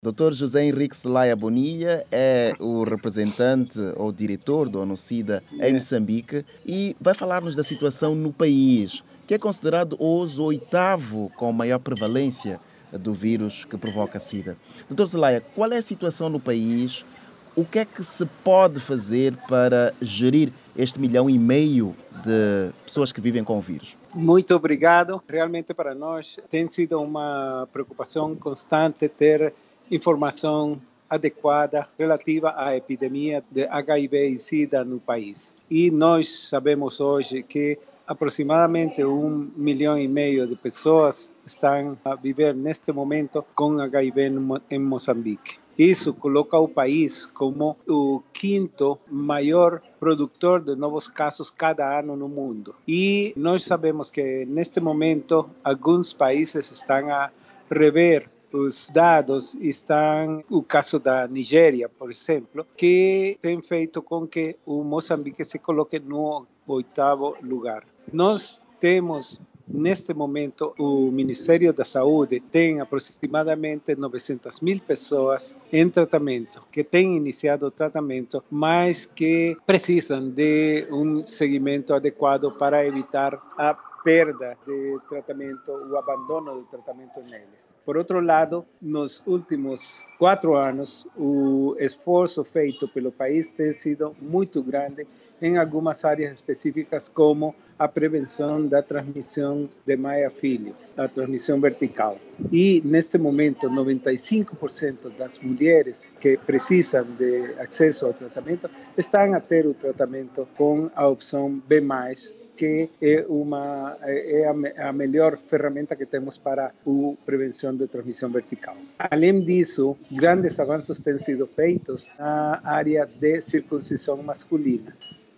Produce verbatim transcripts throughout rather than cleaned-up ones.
doutor José Henrique Celaya Bonilla é o representante ou diretor do ONU-SIDA em É. Moçambique e vai falar-nos da situação no país, que é considerado hoje o oitavo com maior prevalência do vírus que provoca a SIDA. doutor Celaya, qual é a situação no país? O que é que se pode fazer para gerir este milhão e meio de pessoas que vivem com o vírus? Muito obrigado. Realmente para nós tem sido uma preocupação constante ter informação adequada relativa à epidemia de H I V e SIDA no país. E nós sabemos hoje que aproximadamente um milhão e meio de pessoas estão a viver neste momento com H I V em Moçambique. Isso coloca o país como o quinto maior produtor de novos casos cada ano no mundo. E nós sabemos que neste momento alguns países estão a rever os dados. Estão o caso da Nigéria, por exemplo, que tem feito com que o Moçambique se coloque no oitavo lugar. Nós temos neste momento, o Ministério da Saúde tem aproximadamente novecentas mil pessoas em tratamento, que têm iniciado o tratamento, mas que precisam de um seguimento adequado para evitar a perda de tratamento, o abandono do tratamento neles. Por outro lado, nos últimos quatro anos, o esforço feito pelo país tem sido muito grande em algumas áreas específicas, como a prevenção da transmissão de mãe a filho, a transmissão vertical. E, neste momento, noventa e cinco por cento das mulheres que precisam de acesso ao tratamento estão a ter o tratamento com a opção B mais, que é, uma, é a, a melhor ferramenta que temos para a prevenção de transmissão vertical. Além disso, grandes avanços têm sido feitos na área de circuncisão masculina,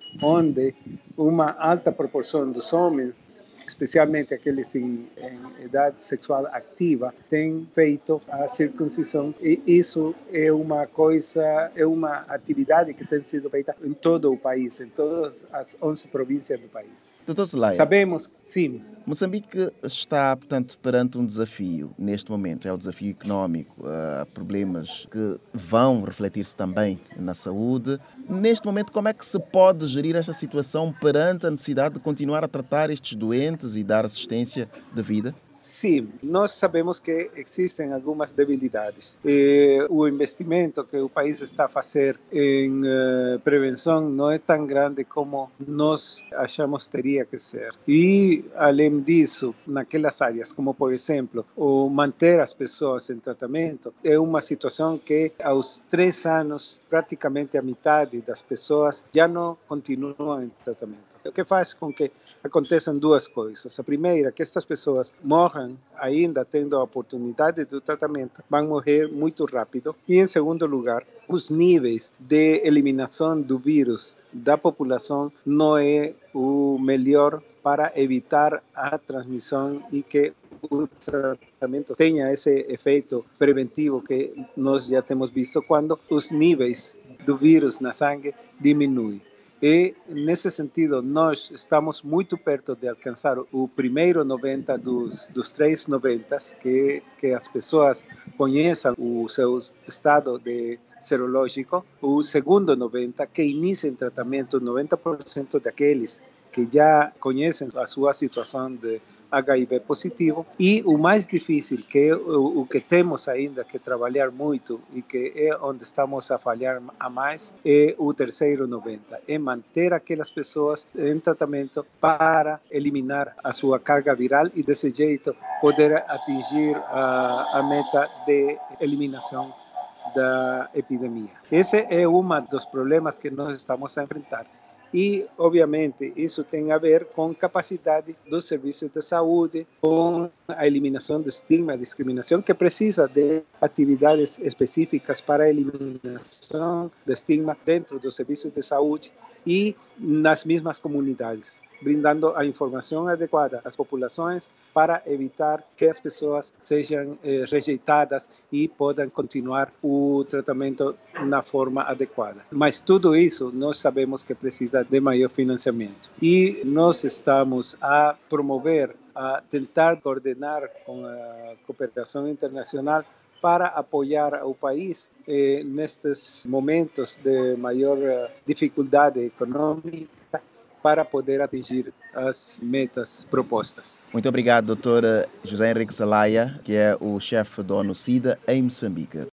onde uma alta proporção dos homens, especialmente aqueles em, em idade sexual ativa, têm feito a circuncisão, e isso é uma coisa, é uma atividade que tem sido feita em todo o país, em todas as onze províncias do país. doutor Celaya, sabemos, sim, Moçambique está, portanto, perante um desafio neste momento. É o desafio económico, há problemas que vão refletir-se também na saúde. Neste momento, como é que se pode gerir esta situação perante a necessidade de continuar a tratar estes doentes e dar assistência devida? Sim, nós sabemos que existem algumas debilidades. Eh, o investimento que o país está a fazer em eh, prevenção não é tão grande como nós achamos teria que ser. E, além disso, naquelas áreas, como por exemplo, o manter as pessoas em tratamento, é uma situação que aos três anos, praticamente a metade das pessoas já não continuam em tratamento. O que faz com que aconteçam duas coisas. A primeira, que estas pessoas morram ainda tendo a oportunidade do tratamento, vão morrer muito rápido. E, em segundo lugar, os níveis de eliminação do vírus da população não é o melhor para evitar a transmissão e que o tratamento tenha esse efeito preventivo que nós já temos visto quando os níveis do vírus na sangue diminuem. E, nesse sentido, nós estamos muito perto de alcançar o primeiro noventa dos, dos três noventa, que, que as pessoas conheçam o seu estado de serológico. O segundo noventa, que iniciem tratamento, noventa por cento daqueles que já conhecem a sua situação de H I V positivo. E o mais difícil, que é o, o que temos ainda que trabalhar muito e que é onde estamos a falhar a mais, é o terceiro noventa, é manter aquelas pessoas em tratamento para eliminar a sua carga viral e, desse jeito, poder atingir a, a meta de eliminação da epidemia. Esse é um dos problemas que nós estamos a enfrentar. E, obviamente, isso tem a ver com capacidade dos serviços de saúde, com a eliminação do estigma e discriminação, que precisa de atividades específicas para a eliminação do estigma dentro dos serviços de saúde e nas mesmas comunidades, brindando a informação adequada às populações para evitar que as pessoas sejam eh, rejeitadas e possam continuar o tratamento na forma adequada. Mas tudo isso nós sabemos que precisa de maior financiamento. E nós estamos a promover, a tentar coordenar com a cooperação internacional para apoiar o país eh, nestes momentos de maior uh, dificuldade econômica para poder atingir as metas propostas. Muito obrigado, doutor José Henrique Zelaya, que é o chefe da ONU-SIDA em Moçambique.